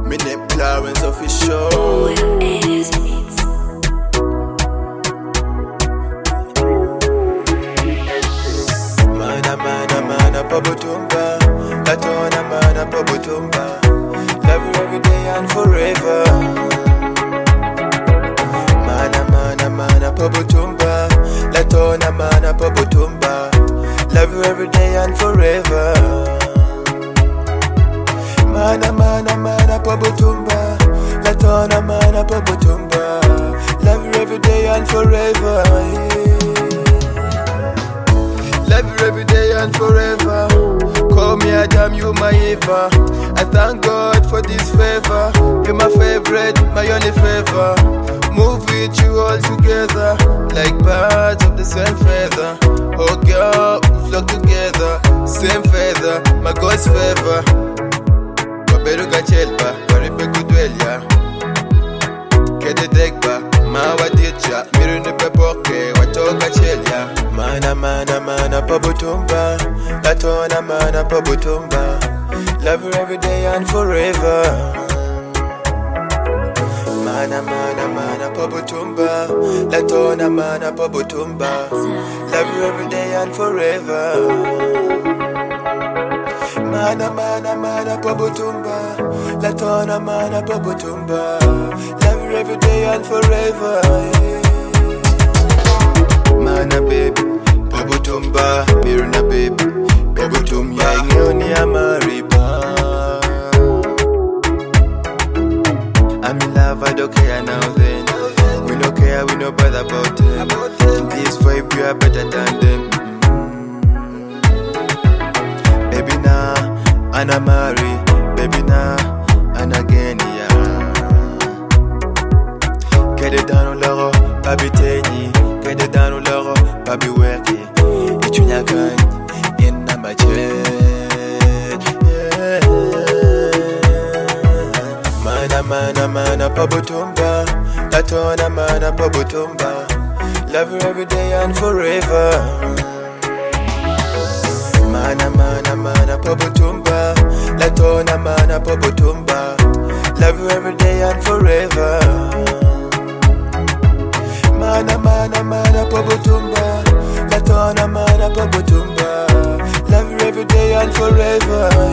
Me name Clarence Official. Mana Pabutumba, Latona mana Pabutumba. Love you every day and forever. Mana Pabutumba, Latona mana Pabutumba. Love you every day and forever. Mana Pabutumba, Latona mana Pabutumba. Love you every day and forever. Love you every day and forever. Call me Adam, you my Eva. I thank God for this favor. You're my favorite, my only favor. Move with you all together, like birds of the same feather. Oh girl, we flock together, same feather, my God's favor. Baberuga chelba, paripe kudwelya. Kede dekba, mawa ditcha, miru ne pepoke, watoka chelya. Mana Pabutumba, Latona mana Pabutumba. Love you every day and forever. Mana Pabutumba, Latona mana Pabutumba. Love you every day and forever. Mana Pabutumba, Latona mana Pabutumba. Love you every day and forever. Mana baby, Pabutumba, Mirna baby, Pabutum ya ingoni ya mariba. I'm in love, I don't care now then. We no care, we no bother about them. In this vibe, we are better than them. Baby na, Anna Mari, baby na, Anna Genia. Get it down on loro, baby tenyi. Get it down on loro, baby worky. Ichunya kan, in number jet. Mana Pabutumba, Latona mana Pabutumba. Love you every day and forever. Mana Pabutumba, Latona mana Pabutumba. Love you every day and forever. Mana Pabutumba, Latona mana Pabutumba. Love you every day and forever.